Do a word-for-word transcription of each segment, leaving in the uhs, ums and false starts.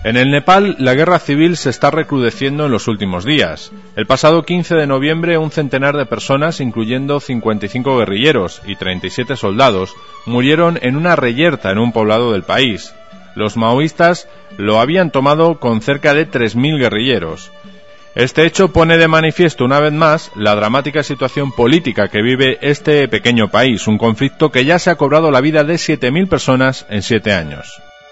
En el Nepal, la guerra civil se está recrudeciendo en los últimos días. El pasado quince de noviembre, un centenar de personas, incluyendo cincuenta y cinco guerrilleros y treinta y siete soldados, murieron en una reyerta en un poblado del país. Los maoístas lo habían tomado con cerca de tres mil guerrilleros. Este hecho pone de manifiesto una vez más la dramática situación política que vive este pequeño país, un conflicto que ya se ha cobrado la vida de siete mil personas en siete años.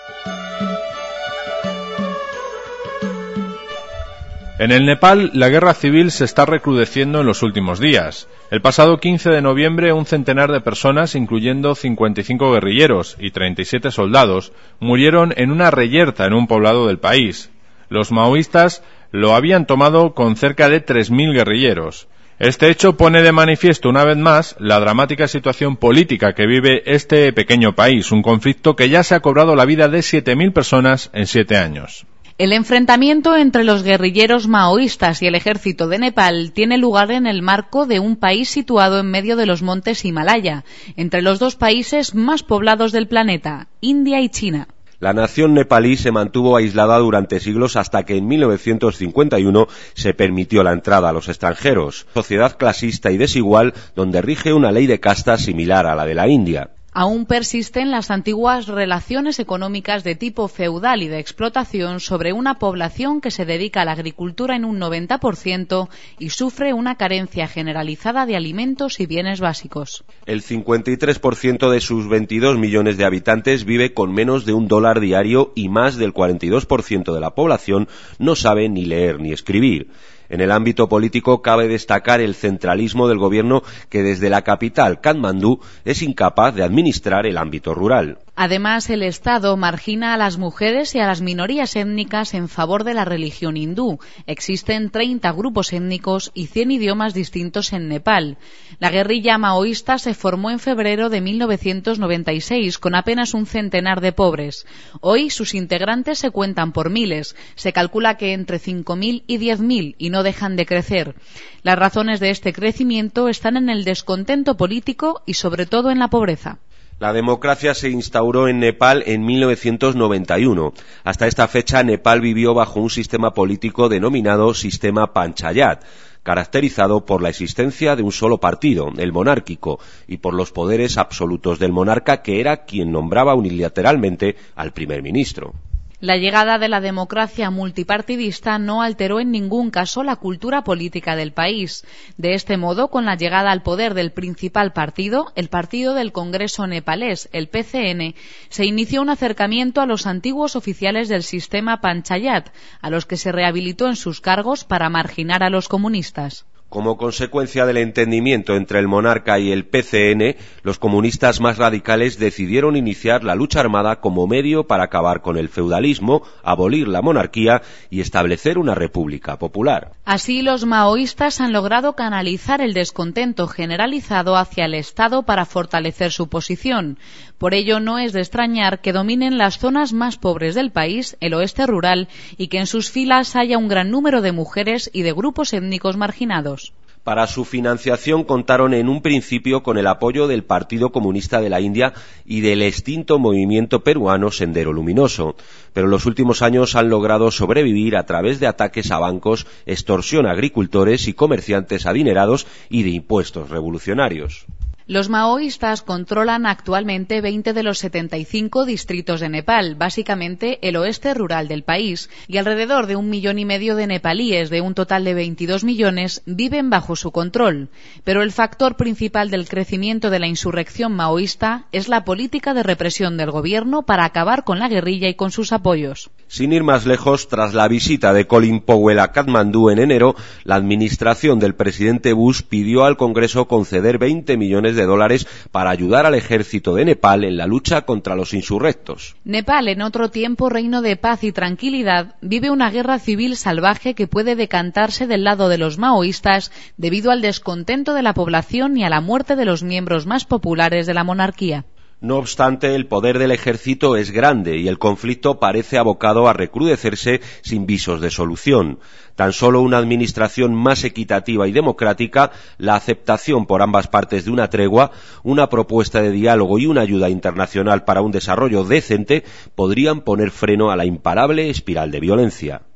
En el Nepal, la guerra civil se está recrudeciendo en los últimos días. El pasado quince de noviembre, un centenar de personas, incluyendo cincuenta y cinco guerrilleros y treinta y siete soldados, murieron en una reyerta en un poblado del país. Los maoístas lo habían tomado con cerca de tres mil guerrilleros. Este hecho pone de manifiesto una vez más la dramática situación política que vive este pequeño país, un conflicto que ya se ha cobrado la vida de siete mil personas en siete años. El enfrentamiento entre los guerrilleros maoístas y el ejército de Nepal tiene lugar en el marco de un país situado en medio de los montes Himalaya, entre los dos países más poblados del planeta, India y China. La nación nepalí se mantuvo aislada durante siglos hasta que en mil novecientos cincuenta y uno se permitió la entrada a los extranjeros. Sociedad clasista y desigual donde rige una ley de castas similar a la de la India. Aún persisten las antiguas relaciones económicas de tipo feudal y de explotación sobre una población que se dedica a la agricultura en un noventa por ciento y sufre una carencia generalizada de alimentos y bienes básicos. El cincuenta y tres por ciento de sus veintidós millones de habitantes vive con menos de un dólar diario y más del cuarenta y dos por ciento de la población no sabe ni leer ni escribir. En el ámbito político cabe destacar el centralismo del gobierno que desde la capital, Katmandú, es incapaz de administrar el ámbito rural. Además, el Estado margina a las mujeres y a las minorías étnicas en favor de la religión hindú. Existen treinta grupos étnicos y cien idiomas distintos en Nepal. La guerrilla maoísta se formó en febrero de mil novecientos noventa y seis con apenas un centenar de pobres. Hoy sus integrantes se cuentan por miles. Se calcula que entre cinco mil y diez mil y no dejan de crecer. Las razones de este crecimiento están en el descontento político y sobre todo en la pobreza. La democracia se instauró en Nepal en mil novecientos noventa y uno. Hasta esta fecha, Nepal vivió bajo un sistema político denominado sistema Panchayat, caracterizado por la existencia de un solo partido, el monárquico, y por los poderes absolutos del monarca, que era quien nombraba unilateralmente al primer ministro. La llegada de la democracia multipartidista no alteró en ningún caso la cultura política del país. De este modo, con la llegada al poder del principal partido, el Partido del Congreso Nepalés, el P C N, se inició un acercamiento a los antiguos oficiales del sistema Panchayat, a los que se rehabilitó en sus cargos para marginar a los comunistas. Como consecuencia del entendimiento entre el monarca y el P C N, los comunistas más radicales decidieron iniciar la lucha armada como medio para acabar con el feudalismo, abolir la monarquía y establecer una república popular. Así, los maoístas han logrado canalizar el descontento generalizado hacia el Estado para fortalecer su posición. Por ello, no es de extrañar que dominen las zonas más pobres del país, el oeste rural, y que en sus filas haya un gran número de mujeres y de grupos étnicos marginados. Para su financiación contaron en un principio con el apoyo del Partido Comunista de la India y del extinto movimiento peruano Sendero Luminoso, pero en los últimos años han logrado sobrevivir a través de ataques a bancos, extorsión a agricultores y comerciantes adinerados y de impuestos revolucionarios. Los maoístas controlan actualmente veinte de los setenta y cinco distritos de Nepal, básicamente el oeste rural del país, y alrededor de un millón y medio de nepalíes, de un total de veintidós millones, viven bajo su control. Pero el factor principal del crecimiento de la insurrección maoísta es la política de represión del gobierno para acabar con la guerrilla y con sus apoyos. Sin ir más lejos, tras la visita de Colin Powell a Katmandú en enero, la administración del presidente Bush pidió al Congreso conceder veinte millones de dólares para ayudar al ejército de Nepal en la lucha contra los insurrectos. Nepal, en otro tiempo reino de paz y tranquilidad, vive una guerra civil salvaje que puede decantarse del lado de los maoístas debido al descontento de la población y a la muerte de los miembros más populares de la monarquía. No obstante, el poder del ejército es grande y el conflicto parece abocado a recrudecerse sin visos de solución. Tan solo una administración más equitativa y democrática, la aceptación por ambas partes de una tregua, una propuesta de diálogo y una ayuda internacional para un desarrollo decente podrían poner freno a la imparable espiral de violencia.